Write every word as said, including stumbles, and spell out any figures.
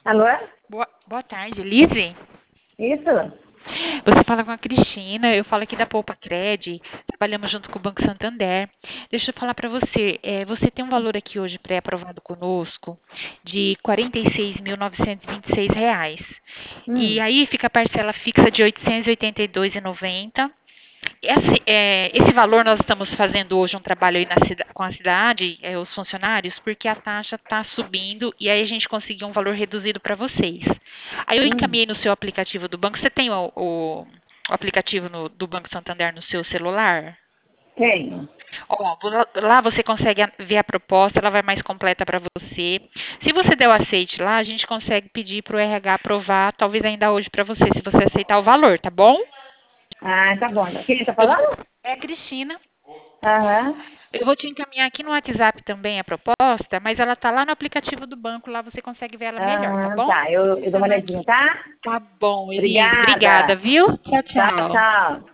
Alô? Boa, boa tarde, Elise. Isso? Você fala com a Cristina, eu falo aqui da Poupa Cred, trabalhamos junto com o Banco Santander. Deixa eu falar para você, é, você tem um valor aqui hoje pré-aprovado conosco de quarenta e seis mil novecentos e vinte e seis reais. E Hum. aí fica a parcela fixa de oitocentos e oitenta e dois reais e noventa centavos. Esse, é, esse valor nós estamos fazendo hoje um trabalho aí na cida- com a cidade, é, os funcionários, porque a taxa está subindo e aí a gente conseguiu um valor reduzido para vocês. Aí eu Hum. encaminhei no seu aplicativo do banco. Você tem o, o- o aplicativo no- do Banco Santander no seu celular? Tenho. Ó, lá lá você consegue a- ver a proposta, ela vai mais completa para você. Se você der o aceite lá, a gente consegue pedir para o R H aprovar, talvez ainda hoje para você, se você aceitar o valor, tá bom? Ah, tá bom. Quem tá Eu vou- falando? é a Cristina. Aham. Eu vou te encaminhar aqui no WhatsApp também a proposta, mas ela tá lá no aplicativo do banco, lá você consegue ver ela melhor, tá Ah, bom? tá. Eu, Vou eu dou uma encaminhar olhadinha, aqui. tá? Tá bom, Elise. Obrigada, Obrigada. viu? Tchau, Tchau, tchau. tchau.